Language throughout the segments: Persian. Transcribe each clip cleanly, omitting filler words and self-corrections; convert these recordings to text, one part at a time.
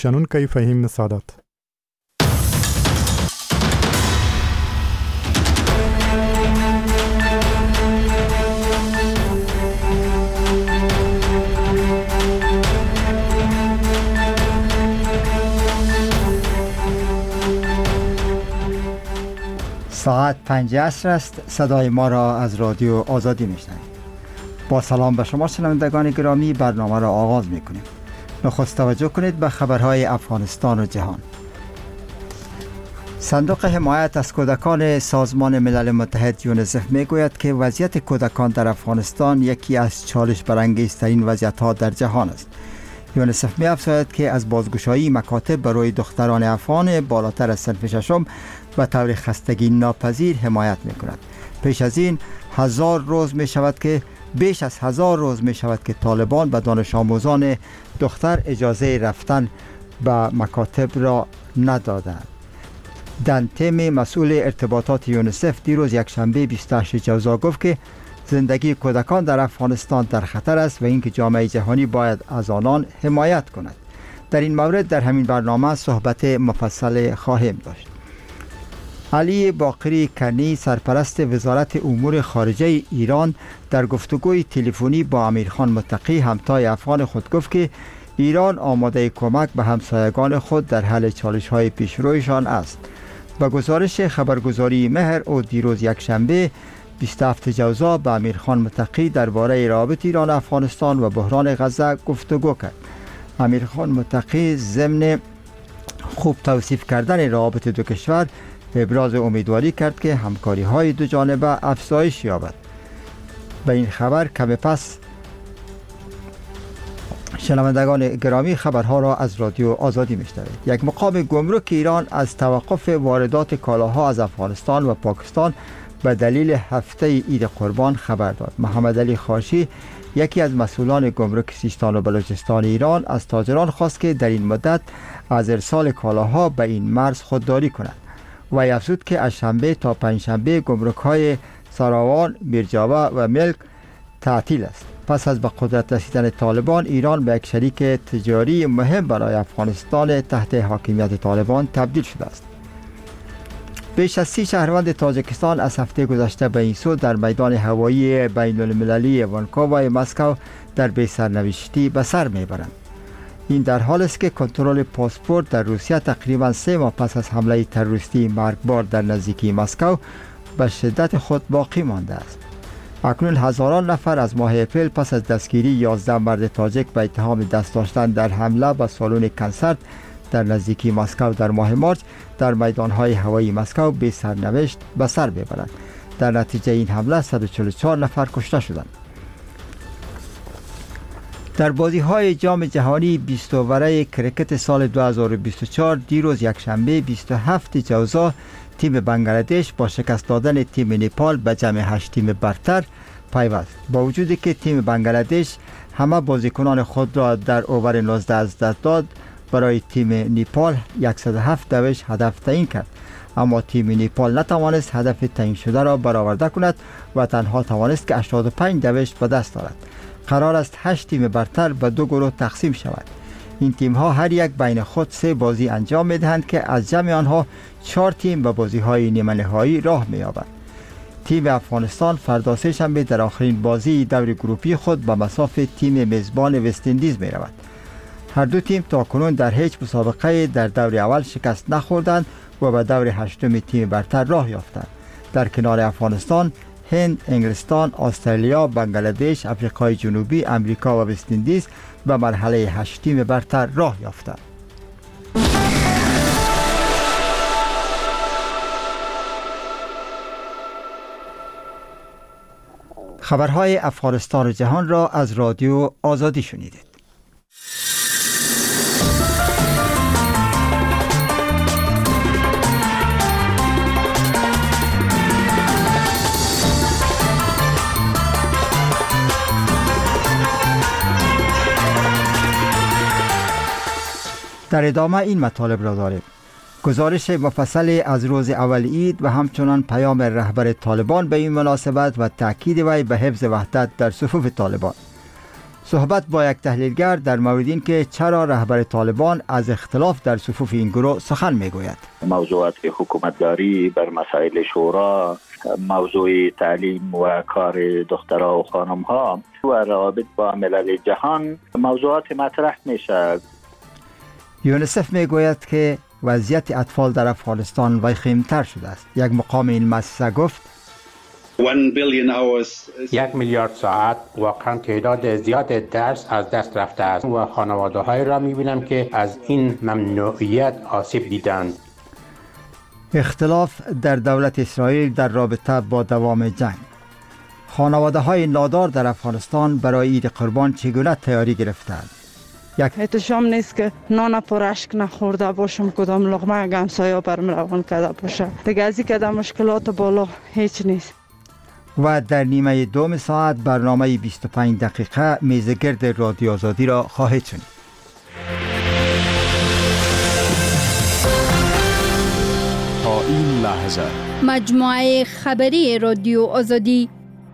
شنونکي فهیم سعادت. ساعت 5 عصر است. صدای ما را از رادیو آزادی میشنوید. با سلام به شما شنوندگان گرامی، برنامه را آغاز میکنیم. نخست توجه کنید به خبرهای افغانستان و جهان. صندوق حمایت از کودکان سازمان ملل متحد یونیسف میگوید که وضعیت کودکان در افغانستان یکی از چالش برانگیزترین وضعیت‌ها در جهان است. یونیسف می‌افزاید که از بازگشایی مکاتب برای دختران افغان بالاتر از صنف ششم و طور خستگی ناپذیر حمایت می‌کند. پیش از این بیش از 1000 روز می شود که طالبان به دانش آموزان دختر اجازه رفتن به مکاتب را ندادند. دان تیمی مسئول ارتباطات یونیسف دیروز یکشنبه 28 جوزا گفت که زندگی کودکان در افغانستان در خطر است و اینکه جامعه جهانی باید از آنان حمایت کند. در این مورد در همین برنامه صحبت مفصل خواهیم داشت. علی باقری کنی سرپرست وزارت امور خارجه ایران در گفتگوی تلفنی با امیرخان متقی همتای افغان خود گفت که ایران آماده کمک به همسایگان خود در حل چالش‌های پیشرویشان است. با گزارش خبرگزاری مهر او دیروز یکشنبه 27 جوزا با امیرخان متقی درباره روابط ایران و افغانستان و بحران غزه گفتگو کرد. امیرخان متقی ضمن خوب توصیف کردن روابط دو کشور ابراز امیدواری کرد که همکاری‌های دو جانبه افزایش یابد. به این خبر کم پس شنوندگان گرامی خبرها را از رادیو آزادی میشنوید. یک مقام گمرک ایران از توقف واردات کالاها از افغانستان و پاکستان به دلیل هفته عید قربان خبر داد. محمد علی خاشی یکی از مسئولان گمرک سیستان و بلوچستان ایران از تاجران خواست که در این مدت از ارسال کالاها به این مرز خودداری کنند. و افزود که از شنبه تا پنجشنبه گمرک‌های ساراوان، میرجاوا و ملک تعطیل است. پس از به قدرت رسیدن طالبان، ایران به یک شریک تجاری مهم برای افغانستان تحت حاکمیت طالبان تبدیل شده است. بیش از 30 شهروند تاجیکستان از هفته گذشته به این سو در میدان هوایی بین المللی وانکوور مسکو در بی سرنوشتی به سر میبرند. این در حال است که کنترل پاسپورت در روسیه تقریبا 3 ماه پس از حمله تروریستی مرگبار در نزدیکی مسکو به شدت خود باقی مانده است. اکنون هزاران نفر از ماه اپریل پس از دستگیری 11 مرد تاجیک به اتهام دست داشتن در حمله به سالن کنسرت در نزدیکی مسکو در ماه مارس در میدانهای هوایی مسکو به سرنوشت به سر ببرند. در نتیجه این حمله 144 نفر کشته شدند. در بازی‌های جام جهانی 20 اوره کرکت سال 2024 دیروز یکشنبه 27 جوزا تیم بنگلادش با شکست دادن تیم نپال به جمع 8 تیم برتر پیوست. با وجودی که تیم بنگلادش همه بازیکنان خود را در اوور 19 از دست داد، برای تیم نپال 107 دوش هدف تعیین کرد، اما تیم نپال نتوانست هدف تعیین شده را برآورده کند و تنها توانست که 85 دوش به دست آورد. قرار است 8 تیم برتر به 2 گروه تقسیم شود. این تیم ها هر یک بین خود 3 بازی انجام می دهند که از جمع آنها 4 تیم به بازی های نیمه نهایی راه می یابند. تیم افغانستان فردا سه شنبه در آخرین بازی دور گروپی خود به مصاف تیم میزبان وست اندیز می رود. هر دو تیم تاکنون در هیچ مسابقه در دور اول شکست نخوردند و به دور هشتم تیم برتر راه یافتند. در کنار افغانستان، هند، انگلستان، استرالیا، بنگلادش، آفریقای جنوبی، امریکا و وست اندیز به مرحله 8 تیم برتر راه یافتند. خبرهای افغانستان و جهان را از رادیو آزادی شنیدید. در ادامه این مطالب را داریم. گزارش مفصل از روز اول عید و همچنان پیام رهبر طالبان به این مناسبت و تاکید وی به حفظ وحدت در صفوف طالبان. صحبت با یک تحلیلگر در مورد این که چرا رهبر طالبان از اختلاف در صفوف این گروه سخن میگوید. موضوعات حکومتداری بر مسائل شورا، موضوع تعلیم و کار دخترها و خانمها و روابط با ملل جهان موضوعات مطرح میشه. یونیسف میگوید که وضعیت اطفال در افغانستان وخیم‌تر شده است. یک مقام این مؤسسه گفت 1 میلیارد ساعت واقعا تعداد زیاد درس از دست رفته است و خانواده های را میبینم که از این ممنوعیت آسیب دیدند. اختلاف در دولت اسرائیل در رابطه با دوام جنگ. خانواده های نادار در افغانستان برای عید قربان چگونه تیاری گرفتند؟ احتشام نیست که نان پرشک نخورده باشم، کدام لقمه گمسایا برم روان کرده باشه. دیگه ازی که در مشکلات بالا هیچ نیست. و در نیمه دوم ساعت برنامه 25 دقیقه میزگرد رادیو آزادی را خواهید شنید. تا این لحظه مجموعه خبری رادیو آزادی.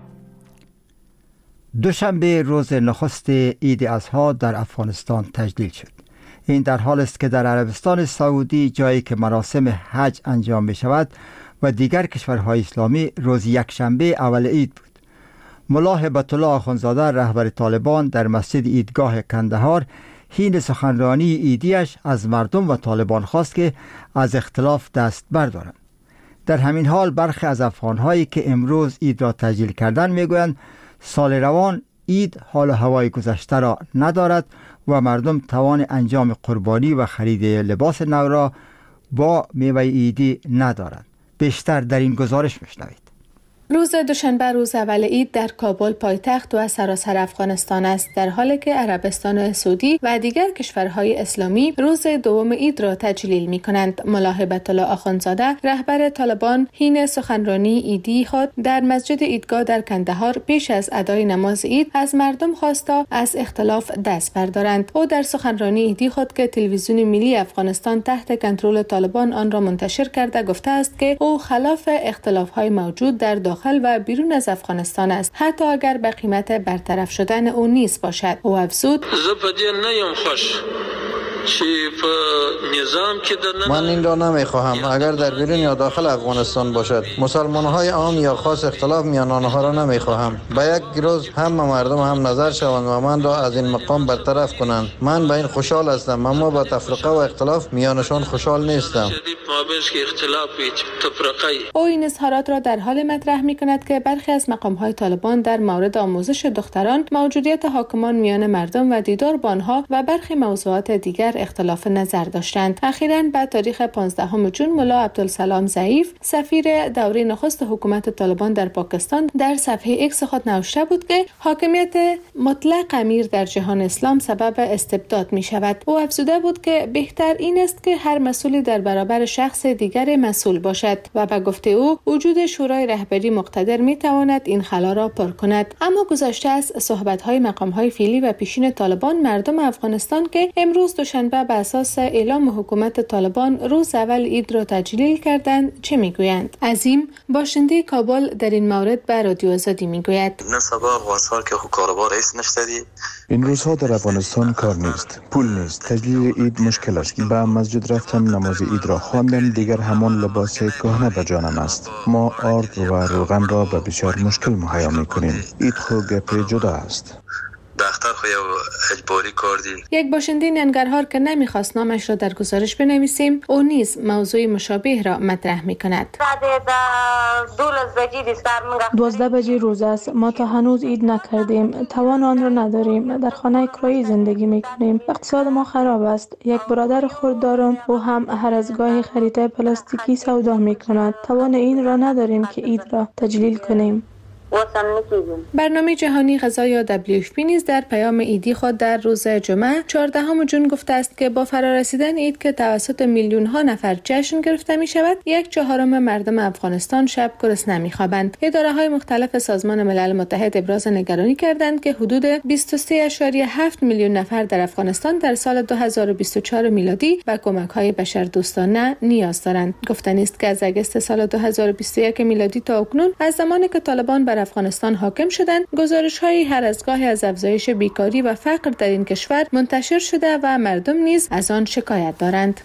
دوشنبه روز نخست عید اضحی در افغانستان تجلیل شد. این در حال است که در عربستان سعودی، جایی که مراسم حج انجام می شود، و دیگر کشورهای اسلامی روز یکشنبه اول عید بود. ملا هبت الله آخوندزاده رهبر طالبان در مسجد عیدگاه کندهار حین سخنرانی عیدیش از مردم و طالبان خواست که از اختلاف دست بردارند. در همین حال برخی از افغانهایی که امروز عید را تجلیل کردند میگویند سال روان عید حال و هوای گذشته را ندارد و مردم توان انجام قربانی و خرید لباس نو را با میوه عیدی ندارند. بیشتر در این گزارش میشنوید. روز دوشنبه روز اول عید در کابل پایتخت و سراسر افغانستان است، در حالی که عربستان سعودی و دیگر کشورهای اسلامی روز دوم عید را تجلیل می کنند. ملا هبت الله آخوندزاده رهبر طالبان حین سخنرانی عیدی خود در مسجد عیدگاه در کندهار پیش از ادای نماز عید از مردم خواستا از اختلاف دست بردارند. او در سخنرانی عیدی خود که تلویزیون ملی افغانستان تحت کنترل طالبان آن را منتشر کرده گفته است که او خلاف اختلاف‌های موجود در داخل و بیرون از افغانستان است، حتی اگر به قیمت برطرف شدن او نیز باشد. او افزود من این را نمیخواهم اگر در بیرون یا داخل افغانستان باشد. مسلمان‌های عام یا خاص اختلاف میان آنها را نمیخواهم. به یک روز همه مردم هم نظر شوند و من را از این مقام برطرف کنند. من به این خوشحال هستم، اما با تفرقه و اختلاف میانشان خوشحال نیستم. او این اظهارات را در حال مطرح می‌کند که برخی از مقام‌های طالبان در مورد آموزش دختران، موجودیت حاکمان میان مردم و دیدار با آنها و برخی موضوعات دیگر اختلاف نظر داشتند. اخیراً به تاریخ 15 جون ملا عبدالسلام ضعیف، سفیر دوره نخست حکومت طالبان در پاکستان، در صفحه ایکس خود نوشته بود که حاکمیت مطلق امیر در جهان اسلام سبب استبداد می شود. او افزوده بود که بهتر این است که هر مسئولی در برابر شخص دیگر مسئول باشد و به گفته او وجود شورای رهبری مقتدر می تواند این خلا را پر کند. اما گذشته از صحبت‌های مقام‌های فعلی و پیشین طالبان، مردم افغانستان که امروز دوشنبه به اساس اعلام حکومت طالبان روز اول عید را تجلیل کردند چه میگویند؟ عظیم باشنده کابل در این مورد به رادیو آزادی میگوید این روزها در افغانستان کار نیست، پول نیست، تجلیل عید مشکل است. به مسجد رفتم، نماز عید را خواندم، دیگر همان لباس کهنه به جانم است. ما آرد و روغن را به بسیار مشکل مهیا میکنیم. عید خود گپ جدا است. دختر خو یو اجباری کار دی. یک باشنده ننگرهار که نمیخواست نامش را در گزارش بنویسیم، او نیز موضوع مشابه را مطرح میکند. 12 بجه روز است. ما تا هنوز عید نکردیم. توان آن را نداریم. در خانه کرایی زندگی میکنیم. اقتصاد ما خراب است. یک برادر خرد دارم، او هم هر از گاهی خریده پلاستیکی سودا میکند. توان این را نداریم که عید را تجلیل کنیم. برنامه جهانی غذا یا WFP نیز در پیام عیدی خود در روز جمعه 14 جون گفته است که با فرارسیدن عید که توسط میلیون ها نفر جشن گرفته می شود، 1/4 مردم افغانستان شب گرسنه می خوابند. اداره های مختلف سازمان ملل متحد ابراز نگرانی کردند که حدود 23.7 میلیون نفر در افغانستان در سال 2024 میلادی به کمک های بشردوستانه نیاز دارند. گفتنی است که از اگست سال 2021 میلادی تا اکنون، از زمانی که طالبان بر در افغانستان حاکم شدند، گزارش‌های هر از گاهی از افزایش بیکاری و فقر در این کشور منتشر شده و مردم نیز از آن شکایت دارند.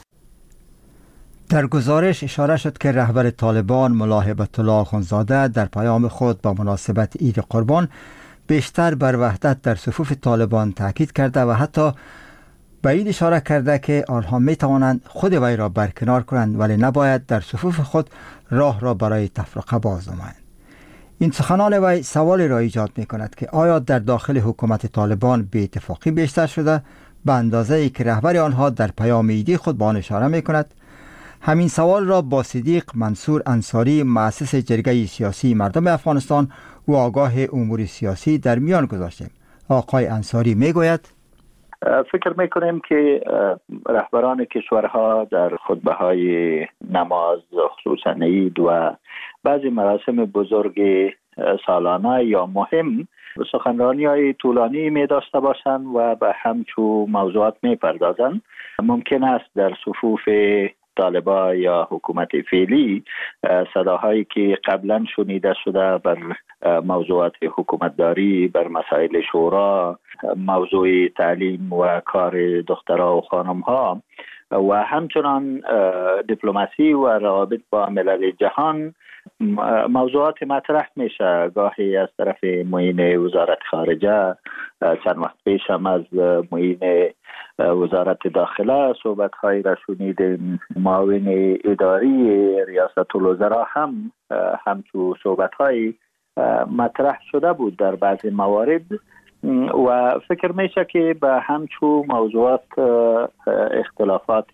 در گزارش اشاره شد که رهبر طالبان ملا هیبت الله آخوندزاده در پیام خود با مناسبت عید قربان بیشتر بر وحدت در صفوف طالبان تاکید کرده و حتی به این اشاره کرده که آنها می توانند خود وی را برکنار کنند ولی نباید در صفوف خود راه را برای تفرقه باز نمایند. این سخنان وی سوالی را ایجاد می کند که آیا در داخل حکومت طالبان بی اتفاقی بیشتر شده به اندازه ای که رهبر آنها در پیام عیدی خود به آن اشاره می کند؟ همین سوال را با صدیق منصور انصاری، مؤسس جرگه سیاسی مردم افغانستان و آگاه امور سیاسی در میان گذاشتیم. آقای انصاری می گوید فکر میکنیم که رهبران کشورها در خطبه‌های نماز خصوصا عید و بعضی مراسم بزرگ سالانه یا مهم سخنرانی‌های طولانی می داشته باشند و به همچون موضوعات می پردازند. ممکن است در صفوف طالبان یا حکومت فعلی صداهایی که قبلا شنیده شده بر موضوعات حکومتداری، بر مسائل شورا، موضوع تعلیم و کار دخترها و خانمها و همچنان دیپلماسی و روابط با ملل جهان موضوعات مطرح میشه. گاهی از طرف معین وزارت خارجه، چند وقت پیش هم از معین وزارت داخله صحبت‌هایی را شنیدیم. معاون اداری ریاست الوزراء هم همچون صحبت‌هایی مطرح شده بود در بعضی موارد و فکر میشه که به همچون موضوعات اختلافات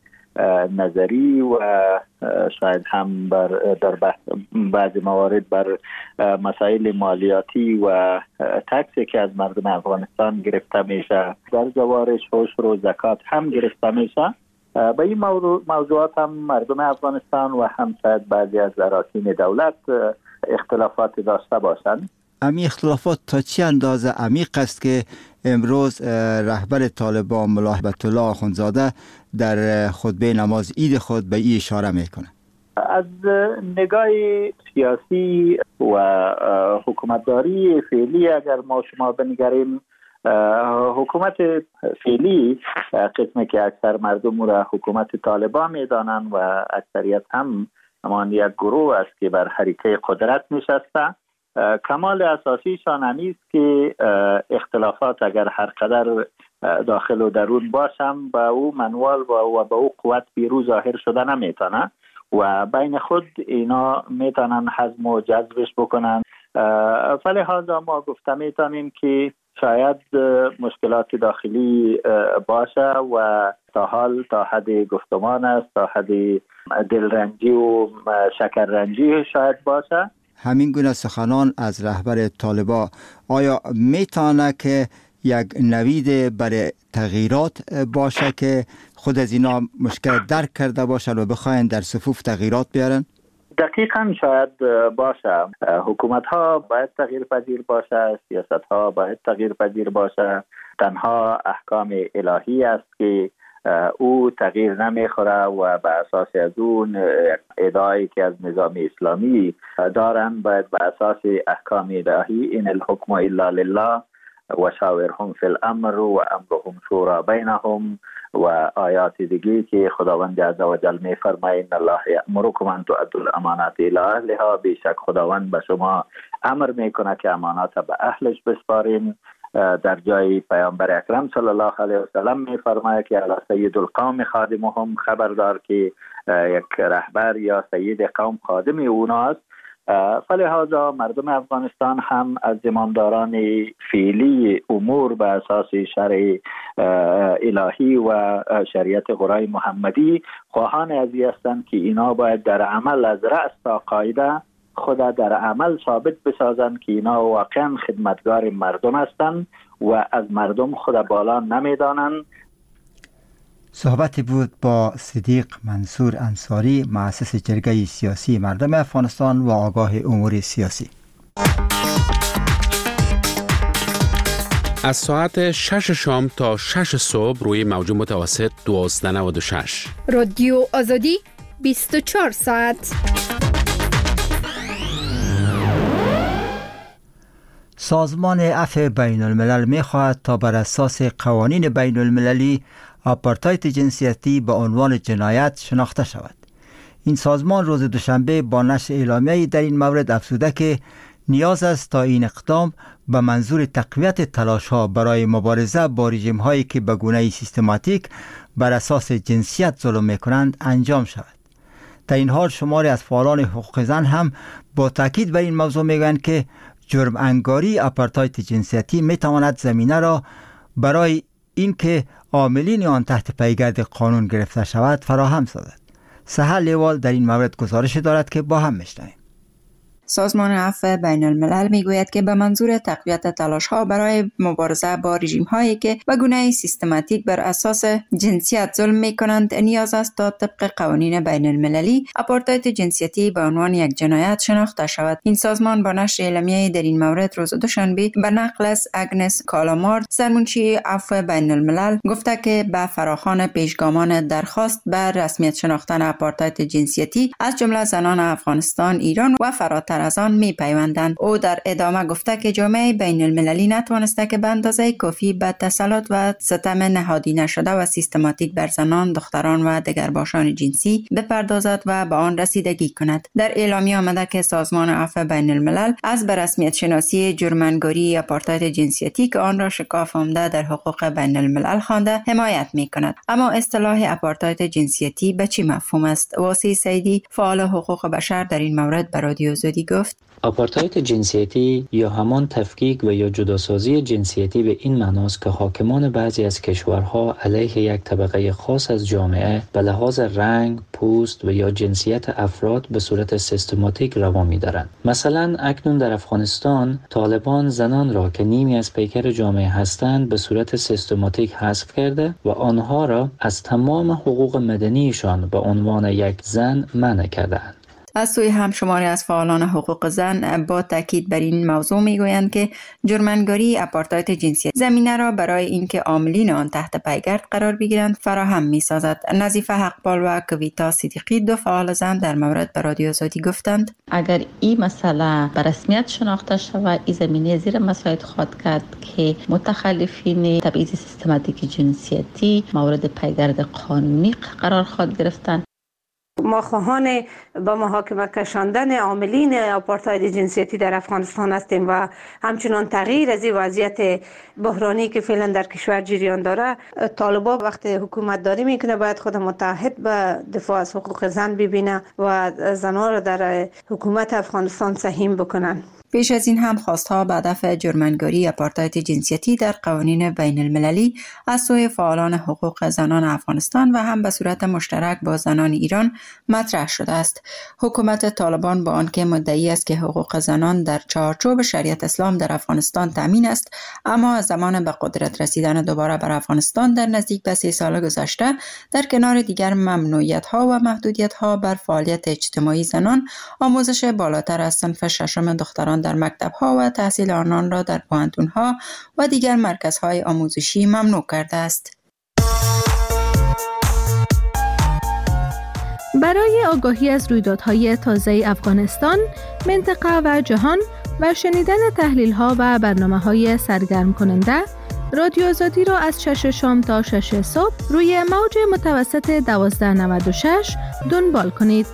نظری و شاید هم در بعضی موارد بر مسائل مالیاتی و تکسی که از مردم افغانستان گرفته میشه، در جوارش عشر و زکات هم گرفته میشه. به این موضوعات هم مردم افغانستان و هم شاید بعضی از اراکین دولت اختلافات داشته باشند. امی اختلافات تا چه اندازه عمیق است که امروز رهبر طالبان ملا هیبت الله آخوندزاده در خطبه نماز عید خود به این اشاره میکنه؟ از نگاه سیاسی و حکومتداری فعلی اگر ما شما بنگریم، حکومت فعلی قسمی که اکثر مردم را حکومت طالبان میدانند و اکثریت هم همان یک گروه است که بر حریقه قدرت نشسته. کمال اساسیشان است که اختلافات اگر هر قدر داخل و درون باشم به او منوال و به او قوت بیرو ظاهر شده نمیتونه و بین خود اینا میتونن حزم و جذبش بکنن. فلهذا ما گفته میتونیم که شاید مشکلات داخلی باشه و تا حال تا حد گفتمان است، تا حد دلرنجی و شکررنجی شاید باشه. همین گونه سخنان از رهبر طالبان آیا میتونه که یک نوید برای تغییرات باشه که خود از اینا مشکل درک کرده باشن و بخواین در صفوف تغییرات بیارن؟ دقیقاً شاید باشه. حکومت ها باید تغییر پذیر باشه، سیاست ها باید تغییر پذیر باشه. تنها احکام الهی است که او تغییر نمیخوره و به اساس از اون ادعایی که از نظام اسلامی دارن باید به اساس احکام الهی این الحکم الا لله و شاورهم فی الامر و امرهم شورا بینهم و آیات دیگه که خداوند عز و جل میفرماید ان الله یأمرکم ان تؤدوا الامانات الی اهلها، بیشک خداوند به شما امر میکنه که امانات به اهلش بسپارین. در جای پیامبر اکرم صلی الله علیه و سلم میفرماید که الا سید القوم خادمهم، خبردار که یک رهبر یا سید قوم خادم اوناست. فلهذا مردم افغانستان هم از زمامداران فعلی امور به اساس شرع الهی و شریعت قرآن محمدی خواهان ازی هستند که اینا باید در عمل از رأس تا قاعده خود در عمل ثابت بسازند که اینا واقعا خدمتگار مردم هستند و از مردم خود بالا نمیدانند. صحبتی بود با صدیق منصور انصاری، مؤسس جرگه سیاسی مردم افغانستان و آگاه امور سیاسی. از ساعت 6 شام تا 6 صبح روی موج متوسط 1296 رادیو آزادی 24 ساعت. سازمان عفو بین الملل می خواهد تا بر اساس قوانین بین المللی آپارتاید جنسیتی به عنوان جنایت شناخته شود. این سازمان روز دوشنبه با نشر اعلامیه‌ای در این مورد افزوده که نیاز است تا این اقدام به منظور تقویت تلاش‌ها برای مبارزه با رژیم‌هایی که به گونه سیستماتیک بر اساس جنسیت ظلم می‌کنند انجام شود. در این حال شماری از فعالان حقوق زن هم با تاکید بر این موضوع میگویند که جرم انگاری آپارتاید جنسیتی میتواند زمینه را برای اینکه عاملین آن تحت پیگرد قانون گرفته شود فراهم سازد. سحر لیوال در این مورد گزارش دارد که با هم میشنویم. سازمان عفو بین الملل میگوید که به منظور تقویت تلاش‌ها برای مبارزه با رژیم‌هایی که به گونه سیستماتیک بر اساس جنسیت ظلم می‌کنند نیاز است تا طبق قوانین بین المللی آپارتاید جنسیتی به عنوان یک جنایت شناخته شود. این سازمان با نشر اعلامیه‌ای در این مورد روز دوشنبه به نقل از اگنس کالامارد سرمنشی عفو بین الملل گفته که به فراخوان پیشگامان درخواست بر رسمیت شناختن آپارتاید جنسیتی از جمله زنان افغانستان، ایران و فراتر از آن می پیوندند. او در ادامه گفته که جامعه بین المللی نتوانسته که به اندازه کافی به تسلط و ستم نهادی نشده و سیستماتیک بر زنان، دختران و دگرباشان جنسی بپردازد و به آن رسیدگی کند. در اعلامیه آمده که سازمان عفو بین الملل از به رسمیت شناسی جرم‌انگاری آپارتاید جنسیتی که آن را شکاف آمده در حقوق بین الملل خوانده حمایت می کند. اما اصطلاح آپارتاید جنسیتی به چی مفهوم است؟ واسی سیدی فعال حقوق بشر در این مورد به رادیو آزادی گفت: آپارتاید جنسیتی یا همان تفکیک و یا جداسازی جنسیتی به این معناست که حاکمان بعضی از کشورها علیه یک طبقه خاص از جامعه به لحاظ رنگ، پوست و یا جنسیت افراد به صورت سیستماتیک روا می‌دارند. مثلا اکنون در افغانستان طالبان زنان را که نیمی از پیکر جامعه هستند به صورت سیستماتیک حذف کرده و آنها را از تمام حقوق مدنیشان به عنوان یک زن منع کردند. از سوی هم شماری از فعالان حقوق زن با تاکید بر این موضوع میگویند که جرم‌انگاری آپارتاید جنسیتی زمینه را برای اینکه عاملین آن تحت پیگرد قرار بگیرند فراهم می‌سازد. نظیفه حقپال و کویتا صدیقی دو فعال زن در مورد به رادیو آزادی گفتند: اگر این مسئله به رسمیت شناخته شود، این زمینه زیر مساعد خواهد کرد که متخلفین تبعیض سیستماتیک جنسیتی مورد پیگرد قانونی قرار خواهد گرفتند. ما خواهان با محاکمه کشاندن عاملین آپارتاید جنسیتی در افغانستان هستیم و همچنان تغییر از این وضعیت بحرانی که فعلا در کشور جریان داره. طالبان وقتی حکومت داری میکنه باید خود متحد به دفاع از حقوق زن ببینه و زنان را در حکومت افغانستان سهیم بکنن. پیش از این هم خواستها به هدف جرم‌انگاری آپارتاید جنسیتی در قوانین بین المللی از سوی فعالان حقوق زنان افغانستان و هم به صورت مشترک با زنان ایران مطرح شده است. حکومت طالبان با آنکه مدعی است که حقوق زنان در چارچوب شریعت اسلام در افغانستان تامین است، اما از زمان به قدرت رسیدن دوباره بر افغانستان در نزدیک به 3 سال گذشته در کنار دیگر ممنوعیت‌ها و محدودیت‌ها بر فعالیت اجتماعی زنان، آموزش بالاتر از صنف ششم دختران در مکتب‌ها و تحصیل آنان را در پوهنتون‌ها و دیگر مرکزهای آموزشی ممنوع کرده است. برای آگاهی از رویدادهای تازه افغانستان، منطقه و جهان و شنیدن تحلیل‌ها و برنامه‌های سرگرم کننده، رادیو آزادی را از 6 شام تا 6 صبح روی موج متوسط 1296 دنبال کنید.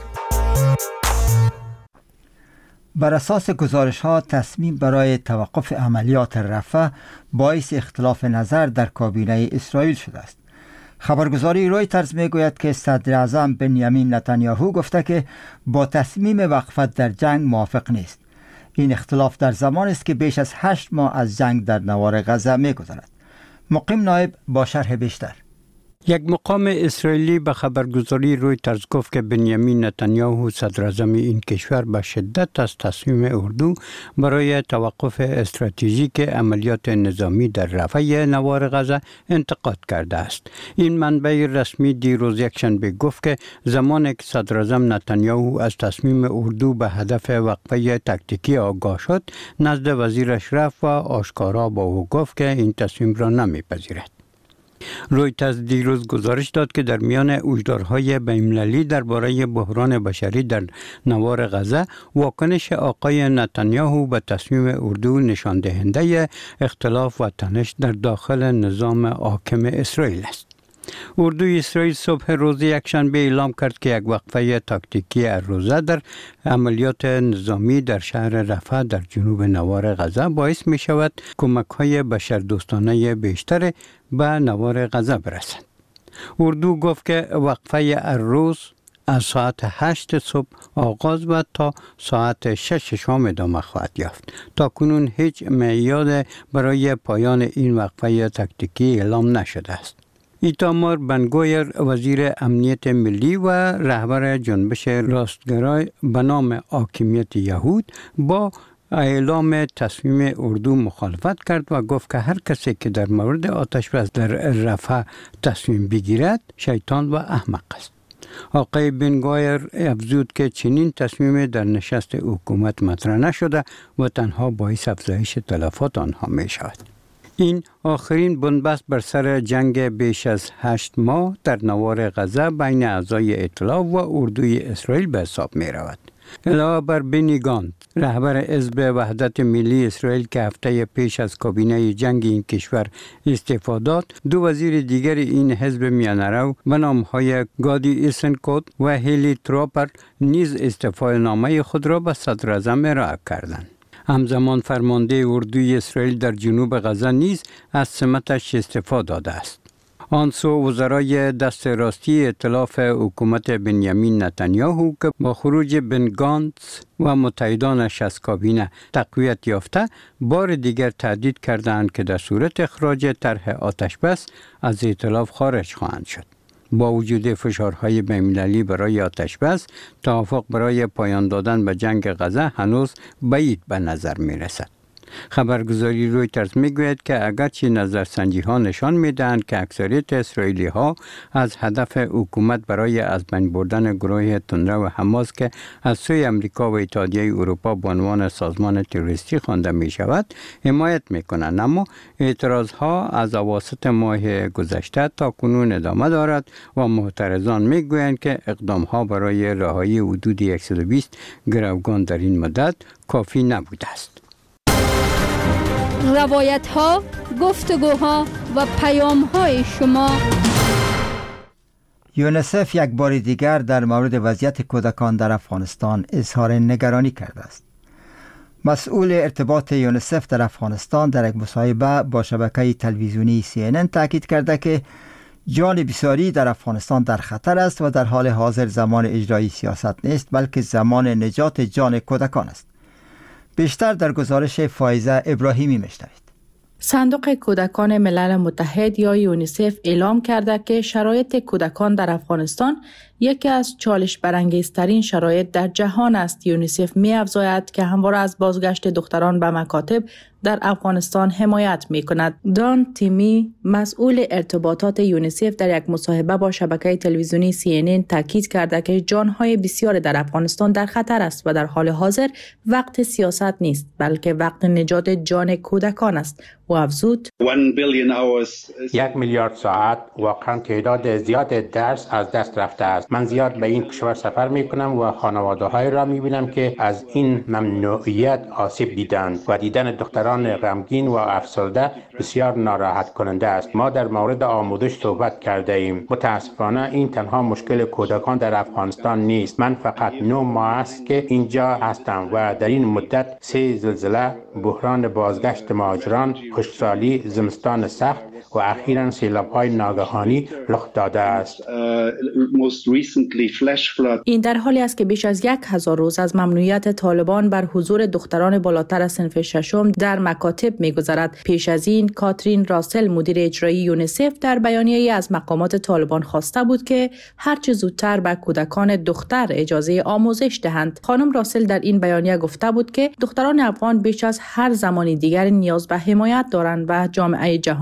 بر اساس گزارش‌ها تصمیم برای توقف عملیات رفح باعث اختلاف نظر در کابینه اسرائیل شده است. خبرگزاری رویترز میگوید که صدر اعظم بنیامین نتانیاهو گفته که با تصمیم وقفت در جنگ موافق نیست. این اختلاف در زمان است که بیش از 8 ماه از جنگ در نوار غزه می‌گذرد. مقیم نایب با شرح بیشتر. یک مقام اسرائیلی به خبرگزاری رویترز گفت که بنیامین نتانیاهو صدر اعظم این کشور به شدت از تصمیم اردو برای توقف استراتژیک عملیات نظامی در رفح نوار غزه انتقاد کرده است. این منبع رسمی دیروز یکشنبه گفت که زمانی که صدر اعظم نتانیاهو از تصمیم اردو به هدف وقفه تاکتیکی آگاه شد، نزد وزیرش رفت و آشکارا با او گفت که این تصمیم را نمیپذیرد. رویترز دیروز گزارش داد که در میان هشدارهای بین‌المللی درباره بحران بشری در نوار غزه، واکنش آقای نتانیاهو به تصمیم اردو نشان دهنده اختلاف و تنش در داخل نظام حاکم اسرائیل است. اردوی اسرائیل صبح روز یکشنبه اعلام کرد که یک وقفه تاکتیکی روزه در عملیات نظامی در شهر رفح در جنوب نوار غزه باعث می شود کمک‌های بشردوستانه بیشتر به نوار غزه برسد. اردو گفت که وقفه روز از ساعت 8 صبح آغاز و تا ساعت 6 شام ادامه خواهد یافت. تا کنون هیچ میعاد برای پایان این وقفه تاکتیکی اعلام نشده است. ایتامار بنگویر وزیر امنیت ملی و رهبر جنبش راستگرای به نام حاکمیت یهود با اعلام تصمیم اردو مخالفت کرد و گفت که هر کسی که در مورد آتش‌بس در رفح تصمیم بگیرد شیطان و احمق است. آقای بنگویر افزود که چنین تصمیم در نشست حکومت مطرح نشده و تنها باعث افزایش تلفات آنها می شود. این آخرین بنبست بر سر جنگ بیش از 8 ماه در نوار غزه بین اعضای ائتلاف و اردوی اسرائیل به حساب می رود. علاوه بر بنی گانت، رهبر حزب وحدت ملی اسرائیل که هفته پیش از کابینه جنگ این کشور استعفا داد، دو وزیر دیگر این حزب میانه‌رو به نام‌های گادی ایسنکوت و هیلی تروپر نیز استعفای نامه خود را به صدر اعظم ارائه کردند. همزمان فرمانده اردوی اسرائیل در جنوب غزه نیز از سمتش استعفا داده است. آن سو وزرای دست راستی ائتلاف حکومت بنیامین نتانیاهو که با خروج بن گانتس و متحدانش از کابینه تقویت یافته، بار دیگر تهدید کردند که در صورت اخراج طرح آتش‌بس از ائتلاف خارج خواهند شد. با وجود فشارهای بین‌المللی برای آتش‌بس، توافق برای پایان دادن به جنگ غزه هنوز بعید به نظر می رسد. خبرگزاری رویترز میگوید که اگرچه نظرسنجی ها نشان میدهند که اکثریت اسرائیلی ها از هدف حکومت برای از بین بردن گروه تندرو حماس که از سوی امریکا و اتحادیه اروپا به عنوان سازمان تروریستی خوانده می شود حمایت می کنند، اما اعتراض ها از اواسط ماه گذشته تا کنون ادامه دارد و معترضان میگویند که اقدام ها برای رهایی حدود 120 گروگان در این مدت کافی نبوده است. روایت ها، گفتگوها و پیام های شما. یونیسف یک بار دیگر در مورد وضعیت کودکان در افغانستان اظهار نگرانی کرده است. مسئول ارتباط یونیسف در افغانستان در یک مصاحبه با شبکه تلویزیونی CNN تاکید کرده که جان بسیاری در افغانستان در خطر است و در حال حاضر زمان اجرای سیاست نیست، بلکه زمان نجات جان کودکان است. بیشتر در گزارش فائزه ابراهیمی میشنوید. صندوق کودکان ملل متحد یا یونیسف اعلام کرده که شرایط کودکان در افغانستان یکی از چالش برانگیزترین شرایط در جهان است. یونیسف می‌افزاید که همواره از بازگشت دختران به مکاتب در افغانستان حمایت می‌کند. دان تیمی، مسئول ارتباطات یونیسف، در یک مصاحبه با شبکه تلویزیونی CNN تاکید کرده که جان‌های بسیار در افغانستان در خطر است و در حال حاضر وقت سیاست نیست، بلکه وقت نجات جان کودکان است. و افزود 1 میلیارد ساعت واقعا تعداد زیاد درس از دست رفته است. من زیاد به این کشور سفر می کنم و خانواده‌های را می بینم که از این ممنوعیت آسیب دیدند و دیدن دختران غمگین و افسرده بسیار ناراحت کننده است. ما در مورد آموزش صحبت کرده ایم. متاسفانه این تنها مشکل کودکان در افغانستان نیست. من فقط 9 ماه است که اینجا هستم و در این مدت 3 زلزله، بحران بازگشت مهاجران، خشکسالی، زمستان سخت و اخیراً سیلاب‌های ناگهانی رخ داده است. این در حالی است که بیش از 1000 روز از ممنوعیت طالبان بر حضور دختران بالاتر از صنف ششم در مکاتب می‌گذرد. پیش از این کاترین راسل، مدیر اجرایی یونیسف، در بیانیه‌ای از مقامات طالبان خواسته بود که هرچه زودتر به کودکان دختر اجازه آموزش دهند. خانم راسل در این بیانیه گفته بود که دختران افغان بیش از هر زمانی دیگر نیاز به حمایت دارند و جامعه جهانی باید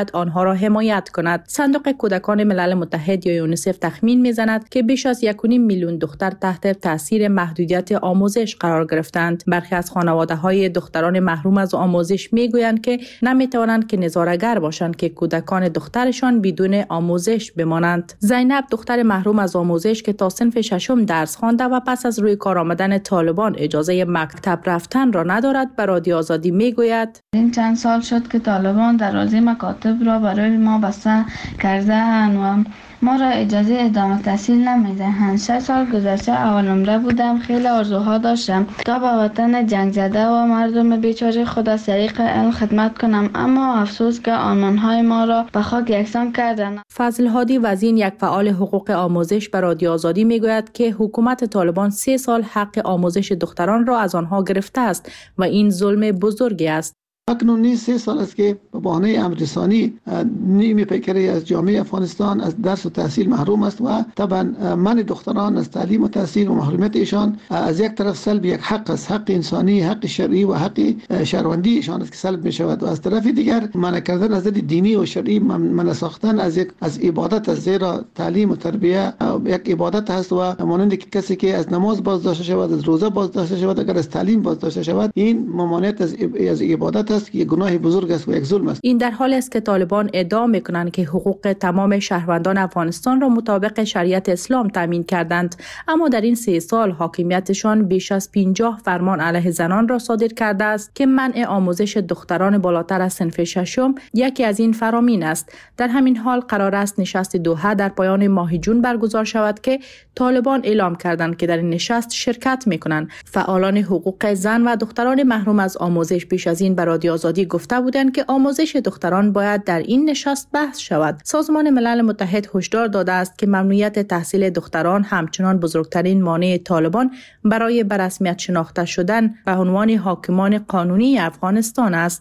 باید آنها را حمایت کند. صندوق کودکان ملل متحد یا یونیسف تخمین میزند که بیش از 1.5 میلیون دختر تحت تاثیر محدودیت آموزش قرار گرفتند. برخی از خانواده‌های دختران محروم از آموزش میگویند که نمیتوانند که نظاره‌گر باشند که کودکان دخترشان بدون آموزش بمانند. زینب دختر محروم از آموزش که تا صنف ششم درس خوانده و پس از روی کار آمدن طالبان اجازه مکتب رفتن را ندارد، به رادیو آزادی میگوید این چند سال شد که طالبان دروازه مکاتب را برای ما بسته کرده‌اند و ما را اجازه ادامه تحصیل نمیدهند. 6 سال گذشته اول نمره بودم، خیلی آرزوها داشتم تا به وطن جنگ زده و مردم بیچاره خود از طریق علم خدمت کنم، اما افسوس که آرمان‌های ما را به خاک یکسان کردند. فضل هادی وزین، یک فعال حقوق آموزش، به رادیو آزادی میگوید که حکومت طالبان 3 سال حق آموزش دختران را از آنها گرفته است و این ظلم بزرگی است. اکنون نیز 3 سال است که به بهانه امر رسانی نیمی پیکری از جامعه افغانستان از درس و تحصیل محروم است و طبعا من دختران از تعلیم و تحصیل و محرومیت ایشان از یک طرف سلب یک حق است، حق انسانی، حق شرعی و حق شهروندی ایشان است که سلب می شود و از طرف دیگر منع کردن از دید دینی و شرعی، منع ساختن از عبادت است، زیرا تعلیم و تربیه یک عبادت است و مانند که کسی که از نماز باز داشته شود، از روزه باز داشته شود، اگر از تعلیم باز داشته شود، این ممانعت از عبادت است که یک گناه بزرگ است و یک ظلم است. این در حالی است که طالبان ادعا میکنند که حقوق تمام شهروندان افغانستان را مطابق شریعت اسلام تامین کردند، اما در این 3 سال حاکمیتشان بیش از 50 فرمان علیه زنان را صادر کرده است که منع آموزش دختران بالاتر از صنف ششم یکی از این فرامین است. در همین حال قرار است نشست دوحه در پایان ماه جون برگزار شود که طالبان اعلام کردند که در این نشست شرکت میکنند. فعالان حقوق زن و دختران محروم از آموزش پیش از این به رادیو آزادی گفته بودند که آموزش دختران باید در این نشست بحث شود. سازمان ملل متحد هشدار داده است که ممنوعیت تحصیل دختران همچنان بزرگترین مانع طالبان برای به رسمیت شناخته شدن به عنوان حاکمان قانونی افغانستان است.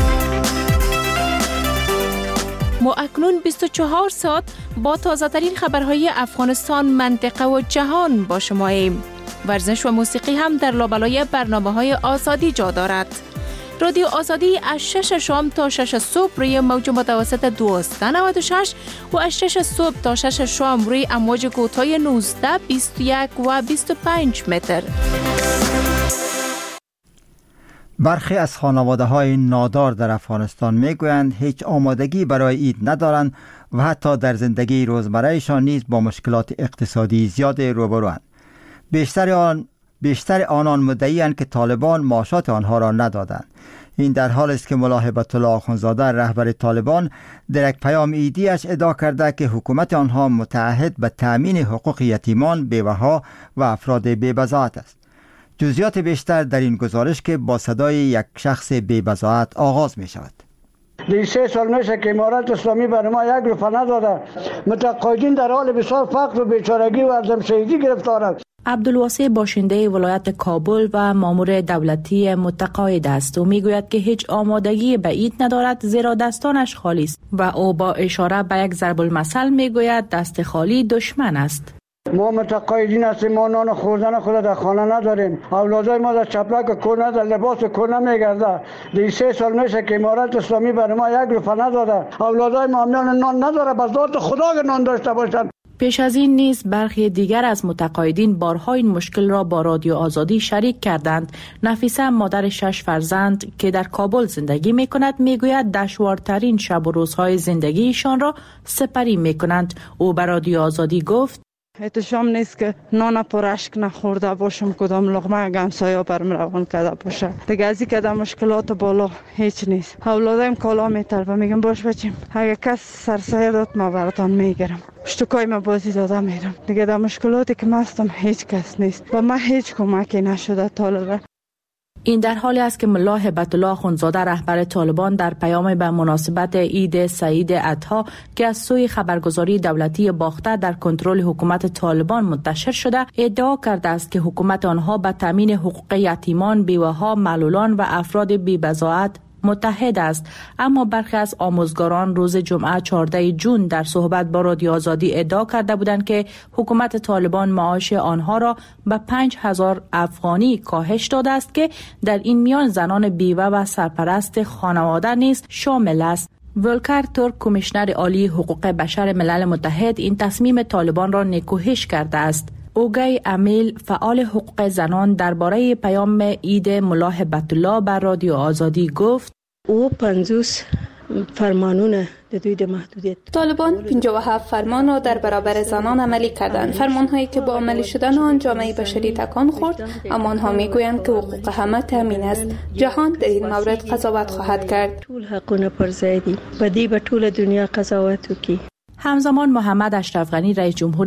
ما اکنون 24 ساعت با تازه‌ترین خبرهای افغانستان، منطقه و جهان با شماییم. ورزش و موسیقی هم در لابلای برنامه‌های آزادی جا دارد. رادیو آزادی از 6 شام تا 6 صبح روی موج متوسط 1296 و از 6 صبح تا 6 شام روی امواج کوتاه 19، 21 و 25 متر. برخی از خانواده‌های نادار در افغانستان میگویند هیچ آمادگی برای عید ندارند و حتی در زندگی روزمرهشان نیز با مشکلات اقتصادی زیاد روبروند. بیشتر آنان مدعی‌اند که طالبان معاشات آنها را ندادند. این در حال است که ملا هیبت الله آخوندزاده رهبر طالبان در یک پیام عیدی‌اش ادعا کرده که حکومت آنها متعهد به تأمین حقوق یتیمان، بیوه‌ها و افراد بی‌بضاعت است. جزئیات بیشتر در این گزارش که با صدای یک شخص بی‌بضاعت آغاز می شود. 3 سال میشه که امارت اسلامی برای ما 1 روپیه نداده. متقاعدین در حال بسیار فقر و بیچارگی و عدم شهیدی گرفتارند. عبدالواسع باشنده ولایت کابل و مامور دولتی متقاعد است و میگوید که هیچ آمادگی به عید ندارد، زیرا دستانش خالی است و او با اشاره به یک ضرب المثل میگوید دست خالی دشمن است. ما متقاعدین هستیم، ما نان خوردن خود در خانه نداریم، اولادای ما در چپلک کور نداره، لباس کور نمیگرده. 3 سال میشه که امارت اسلامی برای ما 1 روپیه نداده. اولادای ما نان نداره، بس ذات خدا که نان داشته باشند. پیش از این نیز برخی دیگر از متقاعدین بارها این مشکل را با رادیو آزادی شریک کردند. نفیسه، مادر 6 فرزند که در کابل زندگی می کند، می گوید دشوارترین شب و روزهای زندگیشان را سپری می کنند. او به رادیو آزادی گفت احتشام نیست که نان پرشک نخورده باشم، کدام لقمه گمسایا برم روان کرده باشه. دیگه ازی که در مشکلات بالا هیچ نیست. اولادایم کالا میطلبه، میگم باش بچیم، اگه کس سرسایه داد ما براتان میگیرم، اشتکای ما بازی داده میرم. دیگه در مشکلاتی که مستم هیچ کس نیست و من هیچ کمکی نشده طالبه. این در حالی است که ملا هیبت الله آخوندزاده رهبر طالبان در پیام به مناسبت عید سعید اضحی که از سوی خبرگزاری دولتی باخته در کنترل حکومت طالبان منتشر شده، ادعا کرده است که حکومت آنها به تامین حقوق یتیمان، بیوه‌ها، معلولان و افراد بی‌بضاعت متحد است. اما برخی از آموزگاران روز جمعه 14 جون در صحبت با رادیو آزادی ادعا کرده بودند که حکومت طالبان معاش آنها را به 5000 افغانی کاهش داده است که در این میان زنان بیوه و سرپرست خانواده نیز شامل است. ولکر تورک کمیشنر عالی حقوق بشر ملل متحد این تصمیم طالبان را نکوهش کرده است. اوگای امیل فعال حقوق زنان درباره پیام عید ملا هبت الله بر رادیو آزادی گفت: او 50 فرمانونه د محدودیت طالبان 57 فرمان را در برابر زنان عملی کردند. فرمان‌هایی که با عملی شدن آن جامعه بشری تکان خورد، اما آنها میگویند که حقوق همه تامین است. جهان در این مورد قضاوت خواهد کرد. ټول حقونه پر ځای دي، په دې به ټول دنیا قضاوت وکړي. همزمان محمد اشرف غنی رئیس جمهور